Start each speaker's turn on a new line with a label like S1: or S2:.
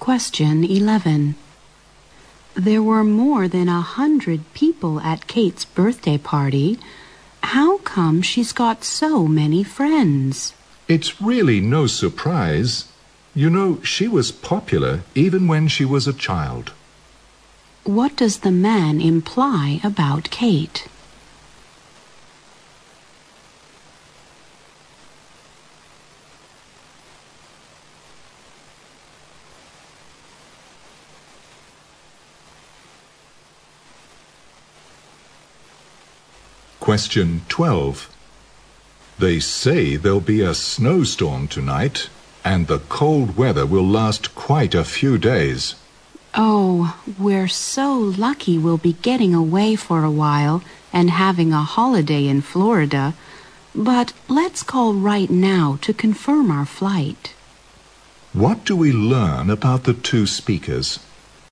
S1: Question 11. There were more than 100 people at Kate's birthday party. How come she's got so many friends?
S2: It's really no surprise. You know, she was popular even when she was a child.
S1: What does the man imply about Kate?
S2: Question 12. They say there'll be a snowstorm tonight, and the cold weather will last quite a few days.
S1: Oh, we're so lucky we'll be getting away for a while and having a holiday in Florida. But let's call right now to confirm our flight.
S2: What do we learn about the two speakers?